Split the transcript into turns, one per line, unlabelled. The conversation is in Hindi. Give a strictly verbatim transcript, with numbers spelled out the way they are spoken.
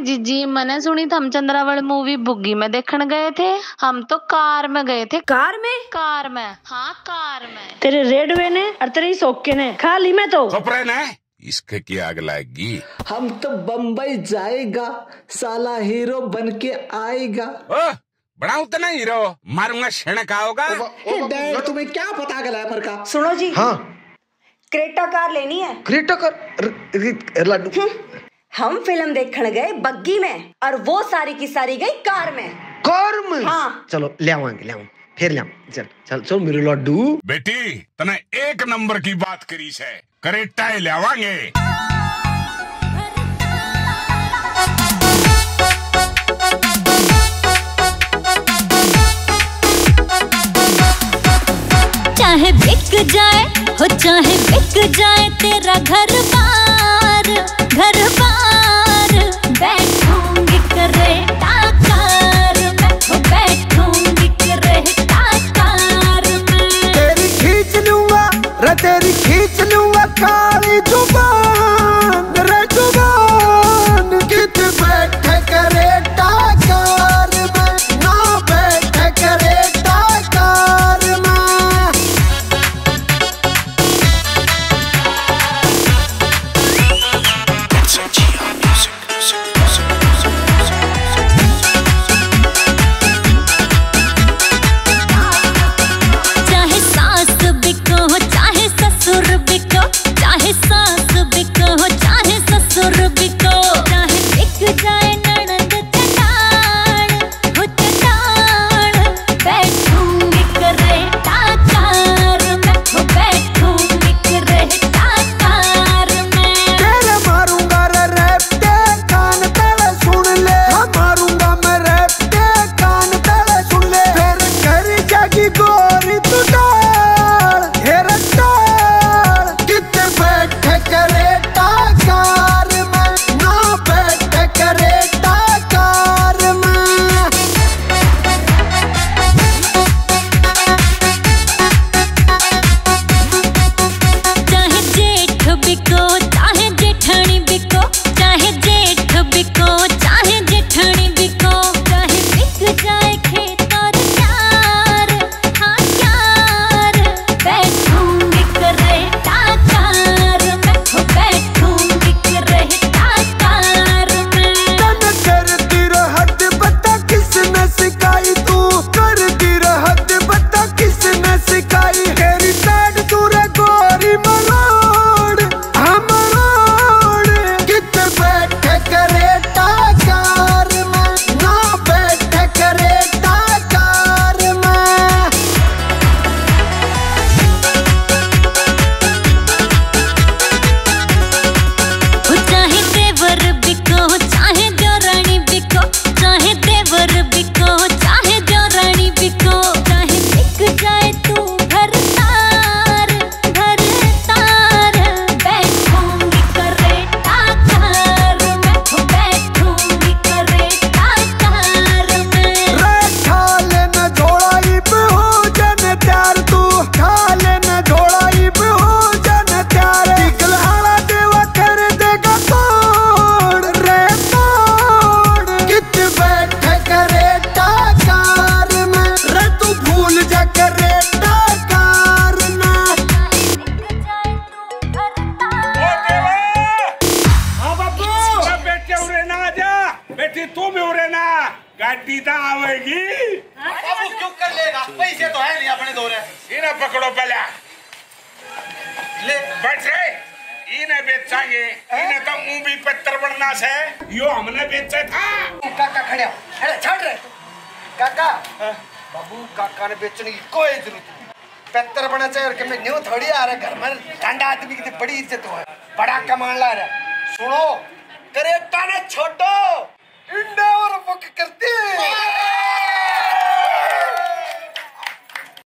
जीजी मैंने सुनी थम चंद्रावल मूवी बुग्गी में देखने गए थे। हम तो कार में गए थे।
कार में?
कार में, हाँ कार में।
तेरे रेडवे ने और तेरे सोके ने खा ली मैं तो
खपरे ने इसके की आग लाएगी।
हम तो बम्बई जाएगा साला हीरो बन के आएगा।
ओ, बड़ा उतना हीरो मारूंगा क्षण का होगा।
डैड तुम्हें क्या पता गला है का?
सुनो जी,
हाँ
क्रेटा कार लेनी है।
क्रेटा कार लड्डू।
हम फिल्म देखने गए बग्गी में और वो सारी की सारी गई कार में।
कार में?
हाँ।
चलो ले आवांगे ले आवांगे फिर ले आवांगे। चल चल चल मेरे लड्डू।
बेटी तने एक नंबर की बात करी है, करेक्टा ले आवांगे।
चाहे बिक जाए हो चाहे बिक जाए तेरा घर बार, घर बार बैठूंगी करेटा कार में, हो बैठूंगी करेटा कार में।
तेरी खींच लूंगा रे तेरी खींच लूंगा काली जुबान रे जुबान। कित बैठे करेटा कार में ना बैठे करेटा कार में।
चाहे सास बिको चाहे ससुर बिको, चाहे सास बिको चाहे ससुर बिको, चाहे बिक जाए ननद चटाड़ हो चटाड़ बैठूंगी करेटा कार में, हो बैठूंगी करेटा कार में।
तेरे मारूंगा रे रैप ते कान तेरे सुन ले। मारूंगा मैं रैप ते कान तेरे सुन ले। फिर कर जागी गोरी तू डाल हेरा डाल। कित बैठे करेटा कार में ना बैठे करेटा कार में।
चाहे जेठ बिको चाहे जेठानी बिको, चाहे जेठ बिको चाहे जेठानी बिको, चाहे बिक जाए खेत और चार, हाँ चार बैठूंगी करेटा कार में, हो बैठूंगी करेटा कार में।
तन करती रहत बता किसने सिखाई तू, करती रहत बता किसने सिखाई। तेरी साइड तू रे गोरी मरोड़ हम मरोड़। कित बैठे करेटा कार में ना बैठे करेटा कार में।
हो चाहे देवर बिको चाहे जोरानी बिको, चाहे देवर बिको चाहे जोरानी बिको, चाहे बिक जाए तू घर तार, घर तार बैठूंगी करेटा कार में, हो बैठूंगी करेटा कार में।
रे खा लेना झोला इब हो जन त्यार तू, खा लेना झोला इब हो जन त्यार। निकलाड़ा देवा कर देगा तोड़ रे तोड़। कित बैठे करेटा कार में रे तू भूल जा करेटा कार में।
बिक जाए तू घर तार।
हाँ बाबू बेटे उरे ना जा, बेटी तू भी उरे ना, गाड़ी तो आवेगी।
बाबू क्यों कर लेगा, पैसे तो है नहीं अपने दो रे।
इन्हें पकड़ो पहले,
ले
बैठ रे। इन्हें बेचांगे, इन्हें तो मुंह भी पत्थर बनना से, यो हमने बेचा था।
काका खड़े हो, अरे छाड़ रे काका। बाबू काका ने बेचने की कोई जरूरत नहीं, पत्थर बना चाहिए। और कि मैं न्यू थोड़ी आ रहा घर में, ठंडा आदमी की तो बड़ी इज्जत है, बड़ा कमान ला रहा। सुनो करेटा ने छोटो इंडे और बुक करती।